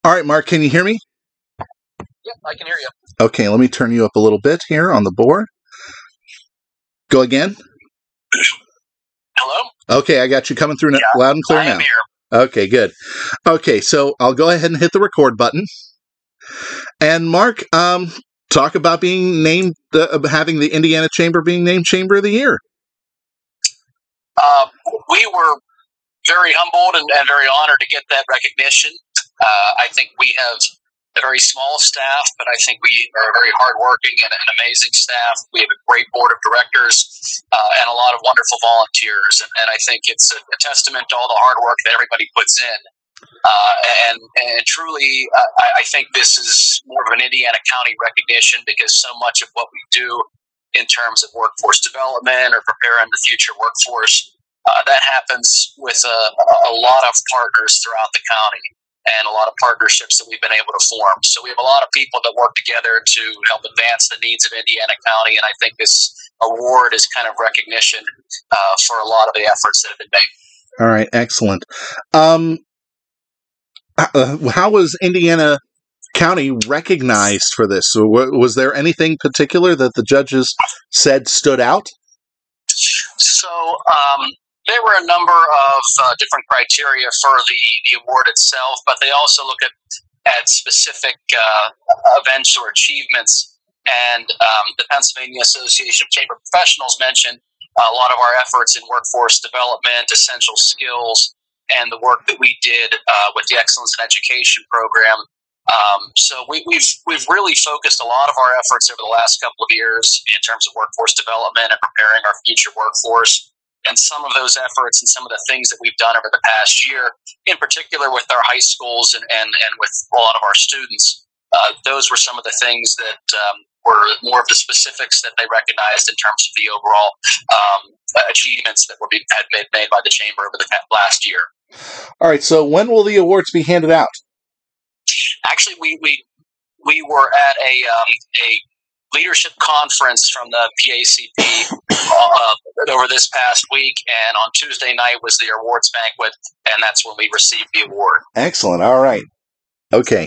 All right, Mark, can you hear me? Yep, I can hear you. Okay, let me turn you up a little bit here on the board. Go again. Hello? Okay, I got you coming through loud and clear I am now. here. Okay, good. Okay, so I'll go ahead and hit the record button. And Mark, talk about being named, having the Indiana Chamber being named Chamber of the Year. We were very humbled and very honored to get that recognition. I think we have a very small staff, but I think we are very hardworking and an amazing staff. We have a great board of directors and a lot of wonderful volunteers. And I think it's a testament to all the hard work that everybody puts in. And truly, I think this is more of an Indiana County recognition because so much of what we do in terms of workforce development or preparing the future workforce, that happens with a lot of partners throughout the county and a lot of partnerships that we've been able to form. So we have a lot of people that work together to help advance the needs of Indiana County, and I think this award is kind of recognition for a lot of the efforts that have been made. All right, excellent. How was Indiana County recognized for this? Was there anything particular that the judges said stood out? So there were a number of different criteria for the award itself, but they also look at specific events or achievements. And the Pennsylvania Association of Chamber Professionals mentioned a lot of our efforts in workforce development, essential skills, and the work that we did with the Excellence in Education program. So we've really focused a lot of our efforts over the last couple of years in terms of workforce development and preparing our future workforce. And some of those efforts and some of the things that we've done over the past year, in particular with our high schools and with a lot of our students, those were some of the things that were more of the specifics that they recognized in terms of the overall achievements that had been made by the Chamber over the last year. All right, so when will the awards be handed out? Actually, we were at a leadership conference from the PACP over this past week, and on Tuesday night was the awards banquet, and that's when we received the award. Excellent. All right. Okay.